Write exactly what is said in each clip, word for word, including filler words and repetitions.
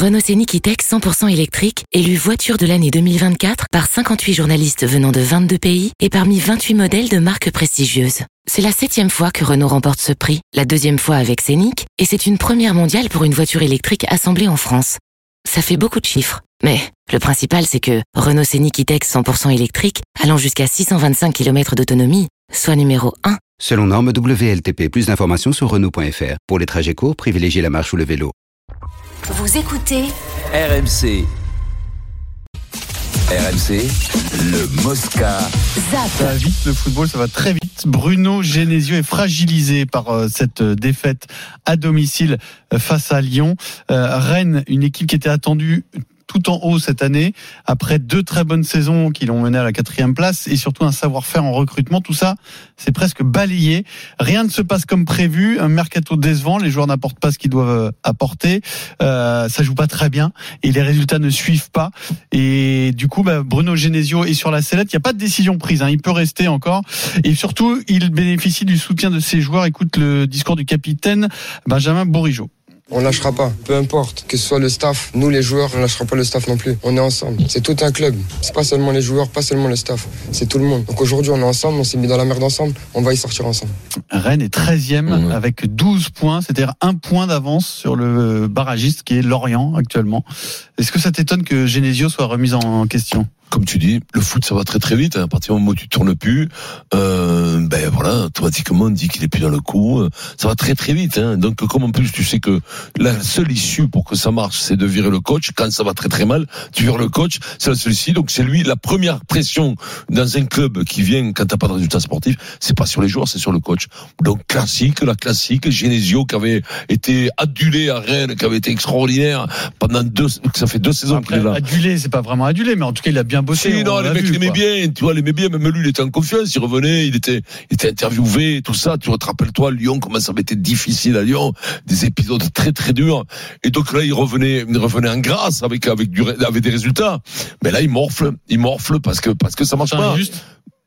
Renault Scénic E-Tech cent pour cent électrique, élu voiture de l'année deux mille vingt-quatre par cinquante-huit journalistes venant de vingt-deux pays et parmi vingt-huit modèles de marques prestigieuses. C'est la septième fois que Renault remporte ce prix, la deuxième fois avec Scénic, et c'est une première mondiale pour une voiture électrique assemblée en France. Ça fait beaucoup de chiffres, mais le principal c'est que Renault Scénic E-Tech cent pour cent électrique, allant jusqu'à six cent vingt-cinq kilomètres d'autonomie, soit numéro un. Selon norme W L T P, plus d'informations sur Renault point F R. Pour les trajets courts, privilégiez la marche ou le vélo. Vous écoutez R M C. R M C, le Mosca. Zap. Ça va vite, le football, ça va très vite. Bruno Genesio est fragilisé par euh, cette défaite à domicile euh, face à Lyon. Euh, Rennes, une équipe qui était attendue tout en haut cette année, après deux très bonnes saisons qui l'ont mené à la quatrième place et surtout un savoir-faire en recrutement. Tout ça, c'est presque balayé. Rien ne se passe comme prévu. Un mercato décevant. Les joueurs n'apportent pas ce qu'ils doivent apporter. Euh, ça joue pas très bien et les résultats ne suivent pas. Et du coup, bah, Bruno Genesio est sur la sellette. Il n'y a pas de décision prise. Hein. Il peut rester encore. Et surtout, il bénéficie du soutien de ses joueurs. Écoute le discours du capitaine Benjamin Bourigeaud. On lâchera pas, peu importe, que ce soit le staff, nous les joueurs, on lâchera pas le staff non plus. On est ensemble, c'est tout un club. C'est pas seulement les joueurs, pas seulement le staff, c'est tout le monde. Donc aujourd'hui on est ensemble, on s'est mis dans la merde ensemble, on va y sortir ensemble. Rennes est treizième mmh. avec douze points, c'est-à-dire un point d'avance sur le barragiste qui est Lorient actuellement. Est-ce que ça t'étonne que Genesio soit remis en question ? Comme tu dis, le foot ça va très très vite. À partir du moment où tu tournes plus, euh, ben voilà, automatiquement on dit qu'il est plus dans le coup. Ça va très très vite. Hein. Donc comme en plus tu sais que la seule issue pour que ça marche, c'est de virer le coach. Quand ça va très très mal, tu vires le coach. C'est la seule issue. Donc c'est lui la première pression dans un club qui vient quand t'as pas de résultats sportifs. C'est pas sur les joueurs, c'est sur le coach. Donc classique, la classique. Genesio qui avait été adulé à Rennes, qui avait été extraordinaire pendant deux. Ça fait deux saisons Après, qu'il est là. Adulé, c'est pas vraiment adulé, mais en tout cas il a bien bossé. Si, non, les mecs l'aimaient bien, tu vois, l'aimaient bien, même lui, il était en confiance, il revenait, il était, il était interviewé, tout ça, tu te rappelles-toi, Lyon, comment ça avait été difficile à Lyon, des épisodes très, très durs, et donc là, il revenait, il revenait en grâce, avec, avec du, avec des résultats, mais là, il morfle, il morfle, parce que, parce que ça marche pas. Juste.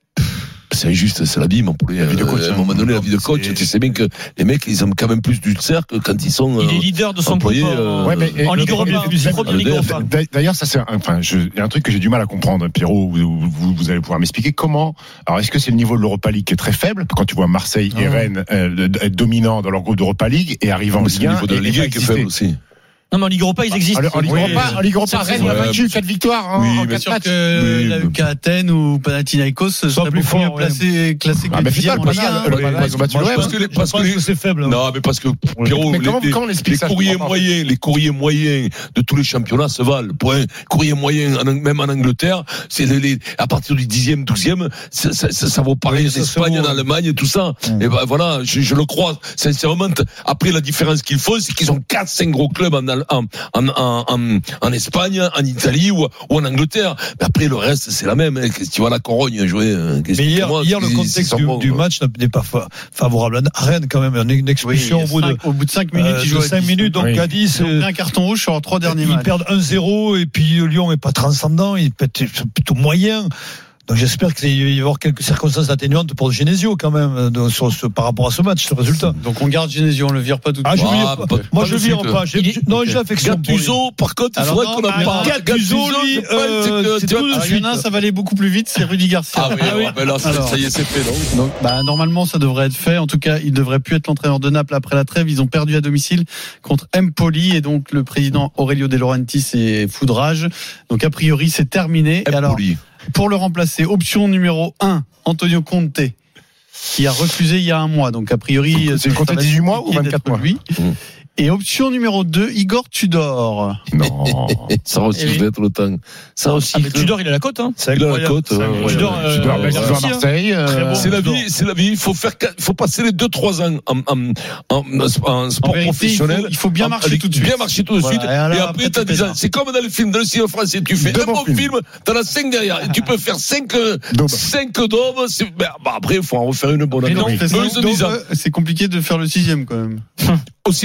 C'est injuste, c'est la vie, mon poulet. La vie de coach, à un moment donné, la vie de coach, c'est... tu sais bien que les mecs, ils ont quand même plus du cercle quand ils sont. Il est leader de son employés, groupe. Euh, ouais, mais, en Ligue Europa. D'ailleurs, ça c'est, enfin, je, il y a un truc que j'ai du mal à comprendre, Pierrot. Vous, vous, vous allez pouvoir m'expliquer comment. Alors, est-ce que c'est le niveau de l'Europa League qui est très faible quand tu vois Marseille et Rennes euh, être dominants dans leur groupe d'Europa League et arrivant en Ligue un, c'est le niveau de la Ligue un qui est faible aussi. Non, mais en Ligue Europa, ils existent. En Ligue Europa, en Ligue Europa, Rennes a vaincu quatre victoires en, oui, en bien quatre sûr matchs. que Oui, il a eu qu'à Athènes ou Panathinaikos, serait plus beaucoup fort, mieux placé, classé que ah, le mais dixième en Ligue un. Parce que, parce que c'est faible. Non, mais parce que, Pierrot, mais comment, les, comment on explique les ça, courriers moyens, les courriers moyens de tous les championnats se valent. Point. Courrier moyen, en, même en Angleterre, c'est les, les, à partir du dixième, douzième, ça, ça, ça, ça vaut pareil en Espagne, en Allemagne, tout ça. Mmh. Et ben voilà, je, je le crois, sincèrement. Après, la différence qu'ils font, c'est qu'ils ont quatre, cinq gros clubs en, en, en, en, en, en Espagne, en Italie ou, ou en Angleterre. Mais après, le reste, c'est la même. Hein. Tu vois la Corogne jouer. Mais hier, moi, hier le contexte du, du match n'est pas favorable à Rennes quand même. Une expulsion oui, au, bout cinq, de, au bout de cinq minutes. Euh, ils jouent cinq minutes, donc oui. à dix. Ils ont un carton rouge sur leurs trois derniers matchs. Ils perdent un zéro et puis Lyon n'est pas transcendant. Il peut être plutôt moyen. Donc j'espère qu'il va y avoir quelques circonstances atténuantes pour Genesio quand même de, sur ce, par rapport à ce match, ce résultat. Donc on garde Genesio, on le vire pas tout de suite. Ah, je vire pas. Moi je vire pas. J'ai, est... non, j'ai l'affection. Gattuso, par contre, il faudrait qu'on en parle. Gattuso, lui, euh, c'est tout de suite. Il y en a un, ça va aller beaucoup plus vite, c'est Rudy Garcia. Ah oui, ah oui. Ben là, ça, Alors, ça y est, c'est fait, donc. donc bah, normalement, ça devrait être fait. En tout cas, il devrait plus être l'entraîneur de Naples après la trêve. Ils ont perdu à domicile contre Empoli et donc le président Aurelio De Laurentiis est foudrage. Donc a priori, c'est terminé. Empoli. Et alors, pour le remplacer, option numéro un, Antonio Conte, qui a refusé il y a un mois. Donc, a priori, c'est Conte dix-huit mois ou vingt-quatre mois lui. Mmh. Et option numéro deux, Igor Tudor. Non. Ça recycle être le temps. Ça recycle. Ah, mais Tudor, il a la cote, hein. C'est il a la cote. Euh, Tudor, euh, Tudor, euh, Tudor à Marseille. Euh, bon, c'est la vie, c'est la vie. Il faut faire, il faut passer les deux, trois ans en, en, en, en sport en vérité, professionnel. Il faut, il faut bien marcher en, tout de suite. Bien marcher tout de suite. Voilà, et, et après, t'as dix ans. C'est comme dans le film, dans le cinéma français. Tu fais un bon film, film t'en as cinq derrière. Et tu peux faire cinq, cinq dômes. Ben, bah, après, il faut en refaire une bonne année. C'est compliqué de faire le sixième, quand même. Au cinéma.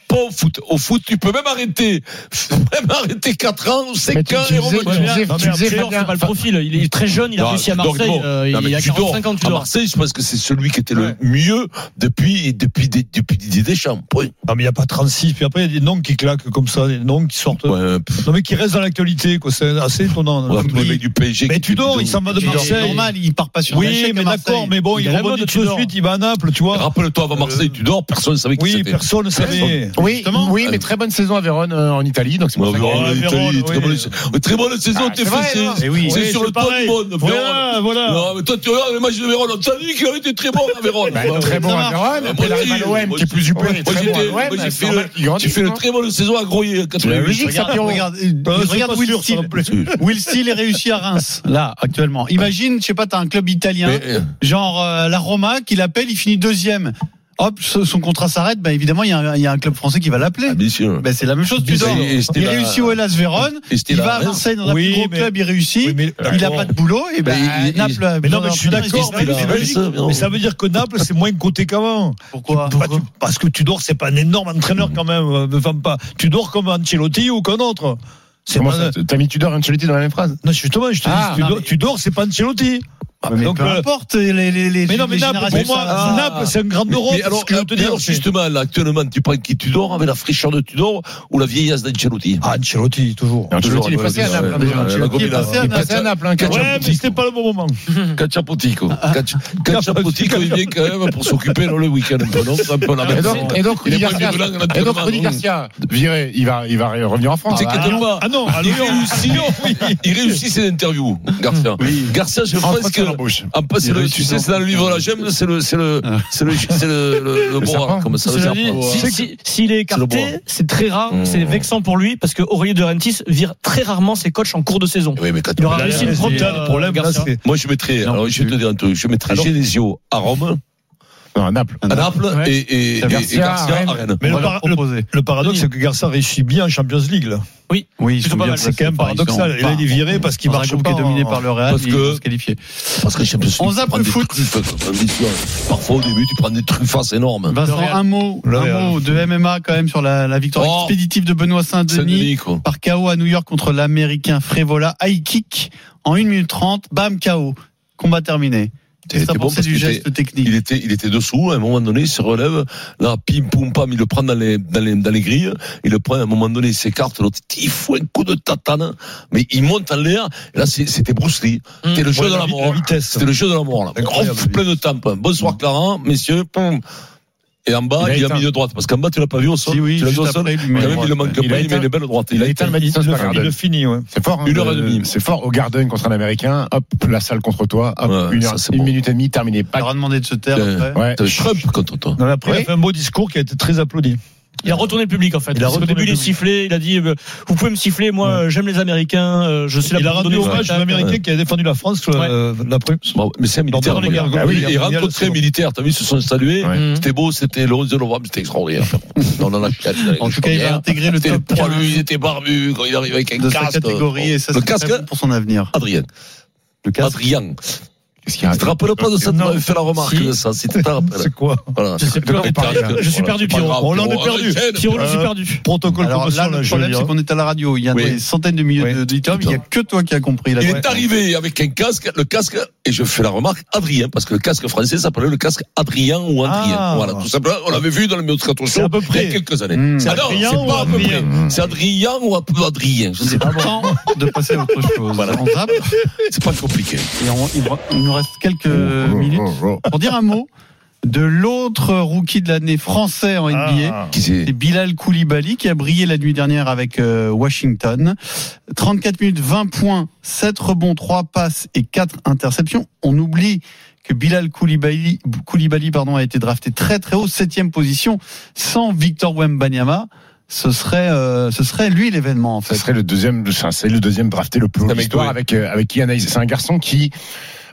pas au foot. Au foot, tu peux même arrêter, même arrêter quatre ans ou cinq ans tu et disais- revenir. tu disais- Non, tu mais disais, Tudor, Fabien, c'est pas le profil. Il est très jeune, il a Non, réussi à Tudor, Marseille. bon. euh, Non, il mais y a Tudor, quarante-cinq ans, à Tudor. Marseille, je pense que c'est celui qui était le Ouais. mieux depuis, depuis, des- depuis Didier Deschamps. Point. Non, mais il n'y a pas trente-six. Puis après, il y a des noms qui claquent comme ça, des noms qui sortent. Ouais, pff, Non, mais qui restent dans l'actualité, quoi. C'est assez étonnant. ouais, tous les mecs du P S G. Mais qui- Tudor, il s'en va de C'est Marseille. normal, il part pas sur un Oui, échec à mais Marseille. d'accord, mais bon, il, Il a la rebondit mode, tout de Tudor. suite, il va à Naples, tu vois. Rappelle-toi, avant Marseille, Tudor, personne ne savait qui Oui, c'était. personne ne savait. Oui, Justement. oui, mais très bonne saison à Vérone euh, en Italie, donc c'est pour Ouais, ça que- Vérone, Ouais, l'Italie, Vérone, très oui. bonne saison. Très bonne saison, Ah, t'es c'est vrai, fessé. non Eh oui. C'est Oui, sur c'est le toit pareil. du monde. Voilà, voilà. Non, mais toi, tu regardes le match de Vérone, on t'a dit qu'il avait été très bon à Vérone. Bah, très bon à Vérone, Moi, après il arrive à j'ai- l'O M moi, qui est plus upé, moi, et très j'ai bon à été- l'O moi, M, j'ai c'est fait normal le- qu'il grandisse, j'ai fait une hein. très bonne saison à Groyer, La quatre-vingt-huit. logique, ça, Regarde, Pierrot. regarde, Euh, c'est regarde pas Will sûr, ça Steele. me plaît. Will Steele est réussi à Reims, là, actuellement. Imagine, je sais pas, t'as un club italien, Mais, euh, genre euh, la Roma, qui l'appelle, il finit deuxième. Hop, son contrat s'arrête, bah évidemment, il y, a un- il y a un club français qui va l'appeler. ah, bien sûr. Ben, c'est la même chose, Et Tudor. c'est- et c'était Il la- réussit au Hellas Vérone, Et c'était il la va à Reims. Marseille dans un Oui, plus gros mais- club, il réussit. Oui, mais Il a d'accord. pas de boulot, et ben, Mais il- Naples. Mais non, mais je suis d'accord, il- mais il- c'est la logique. Reims, Mais ça veut dire que Naples, c'est moins coté qu'avant. Pourquoi? Bah, tu- Parce que Tudor, c'est pas un énorme entraîneur quand même. euh, Ne femme pas. Tudor comme Ancelotti ou qu'un autre. C'est Comment pas. ça, t'as mis Tudor et Ancelotti dans la même phrase? Non, justement, je te Ah, dis, non, Tudor, mais- Tudor, c'est pas Ancelotti. Mais Donc, peu euh, importe, les, les, les, mais non, mais les Naples, générations, pour moi, ça- ça- Naples, c'est un grand d'Europe. Mais alors, ce que je veux te mais dire, alors c'est- justement, là, actuellement, tu prends qui Tudor avec la fraîcheur de Tudor ou la vieillesse d'Ancelotti? Ah, Ancelotti, toujours. Et Ancelotti, il est passé à Naples, hein, déjà. Ouais, la Il est Gomila. passé à Il est passé à Naples, hein, Ouais, mais c'était pas le bon moment. Cacciapotico. Cacciapotico, il vient quand même pour s'occuper dans le week-end un peu, non? Un peu la Et même donc, et donc, Il Rudy est pas Garcia, violent, il a et donc, tellement- Rudy Garcia, viré, il va, il va revenir en France. T'inquiète pas. Ah non, à Il Lyon. réussit, oui. il réussit ses interviews, Garcia. Garcia, je pense Entretien que, d'embauche. en pas, c'est Il le, réussit tu sais, dans- c'est dans le livre là, j'aime, c'est le, c'est le, c'est le, c'est le, le, le serpent. bois, comme ça, le Cela dit, serpent. si- si- s'il est C'est le écarté, bon. c'est très rare, Mmh. c'est vexant pour lui parce que Aurélien De Laurentiis vire très rarement ses coachs en cours de saison. Oui, mais quand Il aura Là, réussi là, le premier c'est le problème, là, Garcia. c'est. moi, je mettrais, Non, alors, je vais te dire un truc, je mettrais Alors- Genesio à Rome, Non, à Naples. à Naples, Ouais. et, et, et, et Garcia, Garcia Rennes. à Rennes. Mais On le, va par- leur le- proposer. le paradoxe, c'est que Garcia réussit bien en Champions League, là. Oui, Oui, ils plutôt sont pas bien mal. placés. C'est quand même Enfin, ils paradoxal. sont Il a été viré parce qu'il dans un marche groupe pas. qui est dominé en- par le Real, Parce ils que- vont se qualifier. Parce que les Champions League, On tu zappe prends le des foot. truffes, comme on dit souvent. Parfois, au début, tu prends des truffasses énormes. Vincent, un mot, Le un Real. mot de M M A quand même sur la, la victoire Oh. expéditive de Benoît Saint-Denis Saint-Denis, quoi. par K O à New York contre l'Américain Frévola. High kick en une minute trente, bam, K O. Combat terminé. Il Qu'est-ce que était t'as bon pensé parce du qu'il geste était- technique? Il était, il était dessous, à un moment donné, il se relève, là, pim, poum, pam, il le prend dans les, dans les, dans les grilles, il le prend, à un moment donné, il s'écarte, l'autre, il fout un coup de tatane, mais il monte en l'air, et là, c'est- c'était Bruce Lee. C'était le jeu Ouais, de la la vi- mort. la vitesse. C'était le jeu de la mort, là. Incroyable, Ouf, plein de tampes. Bonsoir, Clara, messieurs, poum. Et en bas, Il a il a éteint. mis de droite, parce qu'en bas, tu l'as pas vu au sol. Si, oui, tu l'as vu juste au sol. après, il lui Quand met même, droite, il le manque ouais. pas, Il a il met éteint. les belles droites. Il a éteint le Madison Il le- Square il le Garden. finit, ouais. C'est fort. hein, Une heure et de- demie. C'est fort au Garden contre un Américain. Hop, la salle contre toi. Hop, Ouais, une, ça, heure, c'est une bon. minute et demie, terminé. Il Pas leur a demandé de se taire Euh, après. Ouais. T'as Trump contre toi. Non, mais après, il Oui. a fait un beau discours qui a été très applaudi. Il a retourné le public en fait. Il a Parce qu'au retourné début, le il est public. sifflé. Il a dit euh, vous pouvez me siffler, moi Ouais. euh, j'aime les Américains. euh, Je suis là Il a pour vous rendu donner le hommage à spectacle. l'Américain qui a défendu la France, euh, la preuve. Bon, mais c'est un militaire. Dans les regarde. guerres- Ah oui, les guerres il mondiales, rentre très c'est bon. militaire. T'as vu, ils se sont salués. Ouais. C'était beau, c'était le onze novembre, c'était extraordinaire. On en a quatre. En tout cas, il va intégrer le C'était le top poilu, il quinze était barbu quand il arrive avec un de sa casque. catégorie et ça, le c'est casque, très bon pour son avenir. Adrien. Le casque. Adrien. Qu'est-ce qu'il y a? Tu te rappelles pas de ça? Tu Non. m'avais fait la remarque Si. de ça, si tu te rappelles. C'est quoi? Voilà. Je sais plus. De quoi vous parlez, là Je suis Voilà, perdu, c'est pas Pierrot. grave, On l'en est Pierrot, perdu. enchaîne. Pierrot, je suis Euh, perdu. Protocole Alors commotion, là, le là, problème, Julien. c'est qu'on est à la radio. Il y a Oui. des centaines de milliers Oui. d'auditeurs, mais il n'y a que toi qui as compris. Là. Il Ouais. est arrivé avec un casque, le casque, et je fais la remarque, Adrien, parce que le casque français s'appelait le casque Adrien ou Adrien. Ah. Voilà, tout simplement. On l'avait vu dans le Moscato C'est Show à peu il y près. a quelques années. Mmh. C'est Ah non, Adrien c'est ou pas à peu Adrien près. C'est Adrien ou Adrien. Je sais pas. Temps de passer à autre chose. Voilà. On zappe C'est pas compliqué. et on- il, il nous reste quelques Oh, minutes oh, oh. pour dire un mot de l'autre rookie de l'année français en N B A. Ah. Qui c'est? C'est Bilal Koulibaly qui a brillé la nuit dernière avec euh, Washington. trente-quatre minutes, vingt points, sept rebonds, trois passes et quatre interceptions. On oublie que Bilal Koulibaly, Koulibaly pardon, a été drafté très très haut, septième position, sans Victor Wembanyama. Ce serait, euh, ce serait lui l'événement en Ce fait. serait le deuxième, enfin, c'est le deuxième drafté le plus haut C'est de un mec l'histoire doué. avec, euh, avec Ian Hayes. C'est un garçon qui,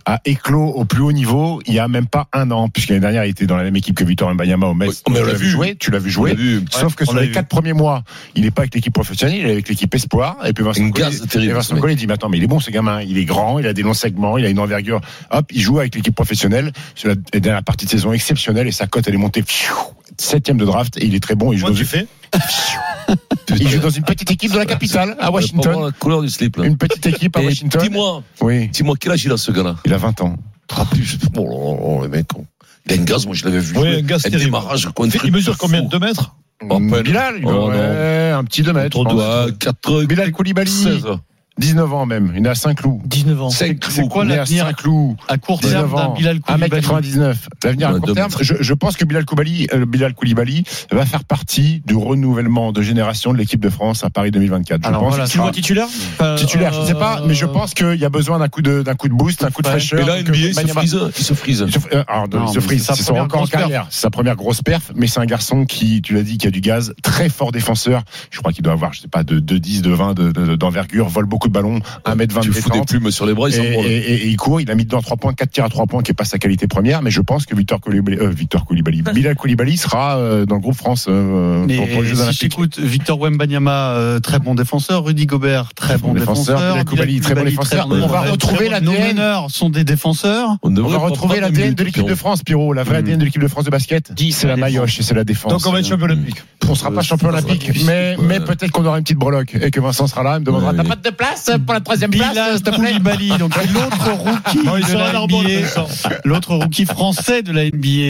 a éclos au plus haut niveau il y a même pas un an, puisque l'année dernière il était dans la même équipe que Victor Wembanyama au Metz. Oui, on tu l'a l'as vu jouer, tu l'as vu jouer. Vu. Sauf Ouais, que sur les vu. quatre premiers mois, il n'est pas avec l'équipe professionnelle, il est avec l'équipe espoir. Et puis Vincent Une Collet, gaz terrible, et Vincent ce Collet dit mais attends, mais il est bon ce gamin, il est grand, il a des longs segments, il a une envergure. Hop, il joue avec l'équipe professionnelle. C'est la, la dernière partie de saison exceptionnelle et sa cote elle est montée septième de draft et il est très bon. Il joue, Comment dans tu une, fais il joue dans une petite équipe de la capitale à Pour voir Washington. la couleur du slip, là. Une petite équipe à Et Washington. Dis-moi, Oui, dis-moi, quel âge il a, ce gars-là? il a vingt ans. Ah, plus. Oh, oh, oh, le mec. Il a un gaz, moi, je l'avais vu. Oui, jouer. un gaz Un terrible. démarrage, quoi, un truc Il mesure de combien? fou. deux mètres? Oh, peine. Bilal, il Oh, doit- ouais, un petit deux mètres. Autour je de pense. ouais, quatre, Bilal Koulibaly, seize. dix-neuf ans même. Il est à Saint-Cloud. dix-neuf ans. cinq C'est quoi Il est à l'avenir Saint-Cloud. à court terme dix-neuf d'un ans. Bilal un mètre Koulibaly? quatre-vingt-dix-neuf. L'avenir à Ouais, court deux terme, mètres. je, je pense que Bilal Koulibaly, euh, Bilal Koulibaly va faire partie du renouvellement de génération de l'équipe de France à Paris deux mille vingt-quatre. Je Alors pense voilà, qu'il Tu le vois sera titulaire Enfin, titulaire, je ne sais pas, mais je pense qu'il y a besoin d'un coup de, d'un coup de boost, un coup de Ouais. fraîcheur. Et là, N B A, il se Wembanyama- frise. Il se frise. Il se, euh, alors, non, Non, il se mais frise, c'est sa c'est son première encore en grosse perf. carrière. C'est sa première grosse perf, mais c'est un garçon qui, tu l'as dit, qui a du gaz, très fort défenseur. Je crois qu'il doit avoir, je sais pas, de, de dix, de vingt de, de, d'envergure, vole beaucoup de ballons, un mètre vingt Tu de fous des détente. plumes sur les bras, Et, il s'envole. et, et, et il court, il a mis dedans trois points, quatre tirs à trois points, qui est pas sa qualité première, mais je pense que Victor Koulibaly, euh, Victor Koulibaly, Bilal Koulibaly sera euh, dans le groupe France euh, Mais pour, pour les Jeux si Olympiques. j'écoute Victor Wembanyama, euh, très bon défenseur, Rudy Gobert, très bon, bon défenseur, défenseur, Bilal Koulibaly, très bon défenseur. bon- On va très retrouver bon- l'A D N. Nos meneurs sont des défenseurs. On On devrait va pas retrouver prendre l'A D N un de but, l'équipe de Pierrot. France, Pierrot. La vraie Mm. A D N de l'équipe de France de basket, c'est la maillotche et c'est la défense. Donc on va être champion olympique. On sera pas Euh, champion ça sera olympique, difficile, mais, ouais. mais peut-être qu'on aura une petite breloque et que Vincent sera là et me demandera Ouais, t'as oui. pas de place pour la troisième place, Bilal s'il te plaît. Koulibaly, donc l'autre rookie Non, il de sera la à Narbonne, N B A, Vincent. l'autre rookie français de la N B A.